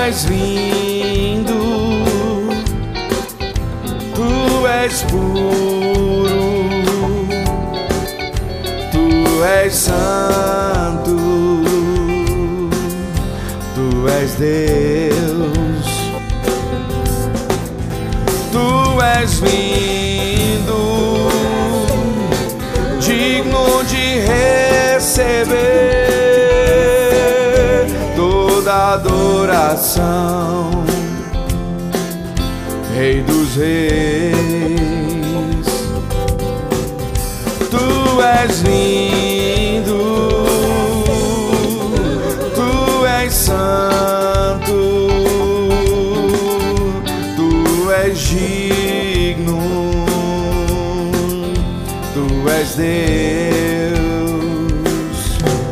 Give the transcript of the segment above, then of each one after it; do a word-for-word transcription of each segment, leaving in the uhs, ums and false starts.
és lindo, tu és puro, tu és santo, tu és Deus. Tu és lindo, digno de receber toda adoração, Rei dos Reis. Tu és lindo, tu és santo, tu és digno, tu és Deus.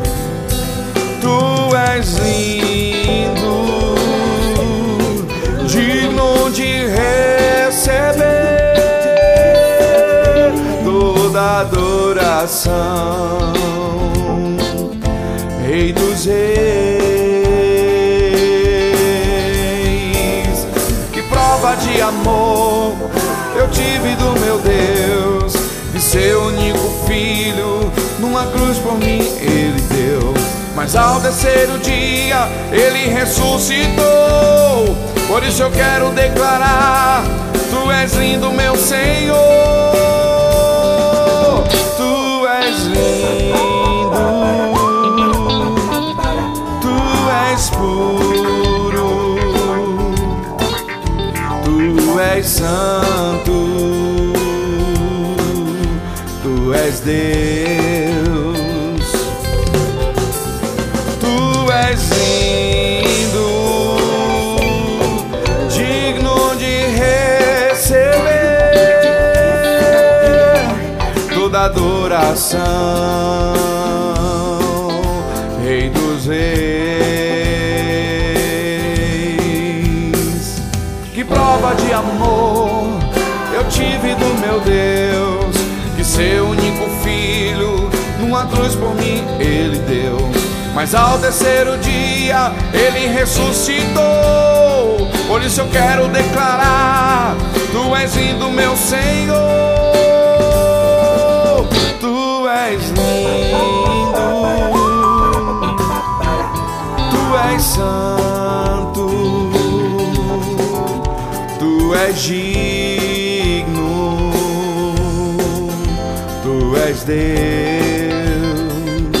Tu és lindo, digno de receber toda adoração, Rei dos Reis. Que prova de amor eu tive do meu Deus, de seu único filho numa cruz por mim ele deu. Mas ao descer o dia ele ressuscitou. Por isso eu quero declarar: tu és lindo, meu Senhor. Tu és lindo, tu és puro, tu és santo, tu és Deus. Tu és lindo, digno de receber toda adoração, Rei dos Reis. Que prova de amor eu tive do meu Deus, que seu único filho numa cruz por mim ele deu. Mas ao descer o dia ele ressuscitou. Por isso eu quero declarar: tu és lindo, meu Senhor. Tu és lindo, tu és santo, tu és digno, tu és Deus.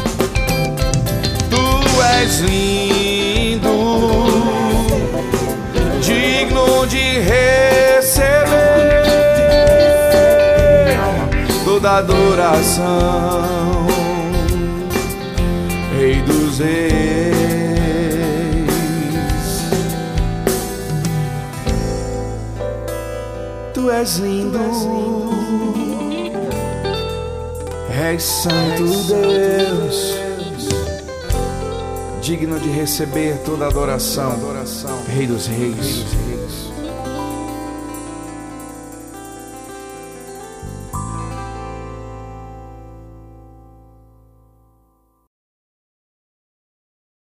Tu és lindo, digno de receber toda adoração, Rei dos Reis. Tu és lindo, és santo Deus, digno de receber toda adoração, Rei dos Reis.